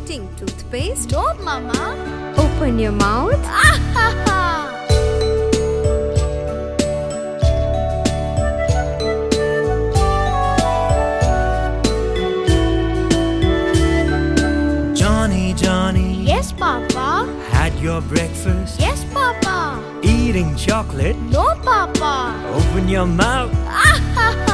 eating toothpaste? No, Mama. Open your mouth. Ah ha ha! Johnny, Johnny, Yes, Papa. had your breakfast? Yes, Papa. Eating chocolate? No, Papa. Open your mouth. Ah ha